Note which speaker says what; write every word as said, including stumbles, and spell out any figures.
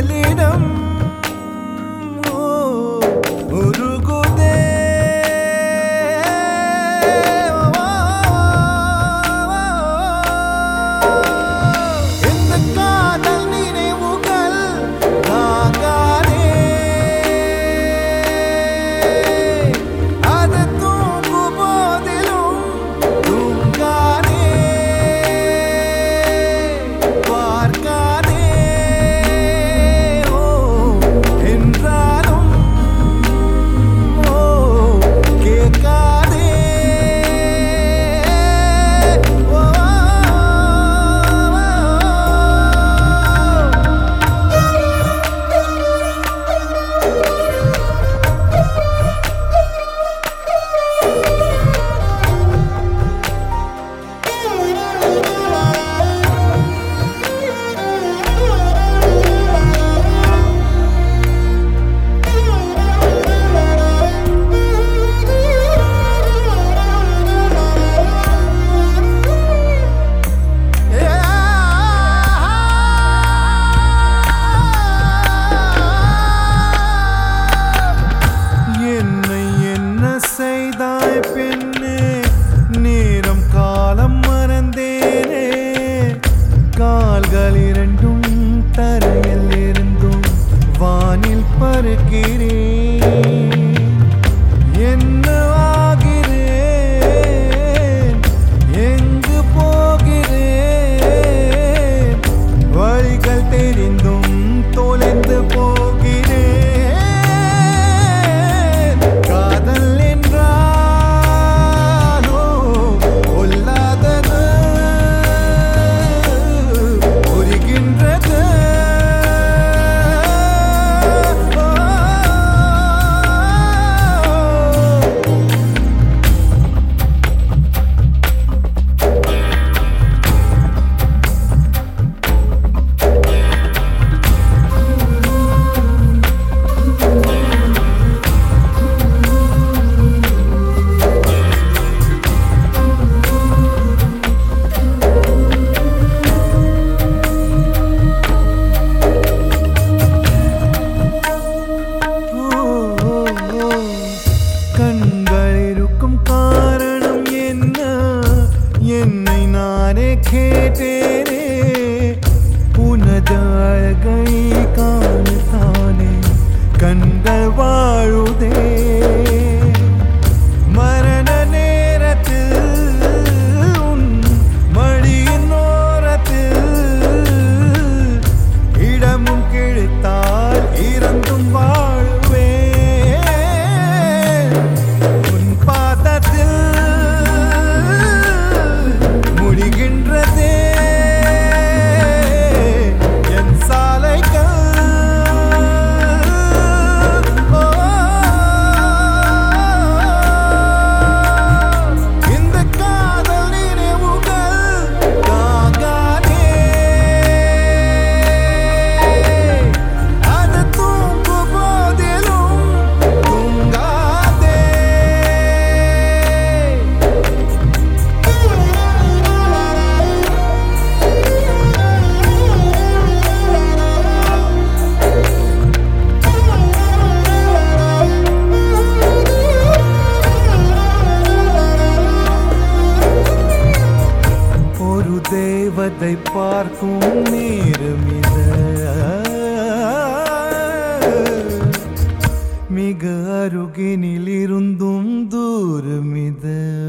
Speaker 1: உடலிடம் உருகுதே இந்த காதல் நினைவுகள் தாங்காதே அது தூங்கும் போதிலும் தூங்காதே பார்க்காதே ஓ என்றாலும் ஓ கேட்காதே ஓ என்னை என்ன செய்தாய் பெண்ணே நேரம் காலம் மறந்தேனே கால்கள் இரண்டும் தரையில் இருந்தும் வானில் பறக்கிறேன் என்ன ஆகிறேன் எங்கு போகிறேன் வழிகள் தெரிந்தும் தொலைந்து போகிறேன் காதல் என்றாலோ கொல்லாதது புரிகின்றது கண்கள் இருக்கும் காரணம் என்ன என்னை நானே கேட்டேனே உனது அழகை காணத்தானே கண்கள் வாழுதே மரண நேரத்தில் உன் மடியின் ஓரத்தில் இடமும் கிழித்தால் இறந்தும் வாழுவேன் உன் பாதத்தில் முடிகின்றதே என் சாலைகள் ஓ, இந்த காதல் நினைவுகள் தாங்காதே அது தூங்கும் போதிலும் தூங்காதே ஒரு தேவதை பார்க்கும் நேரம் இது மிக அருகினில் இருந்தும் தூரம் இது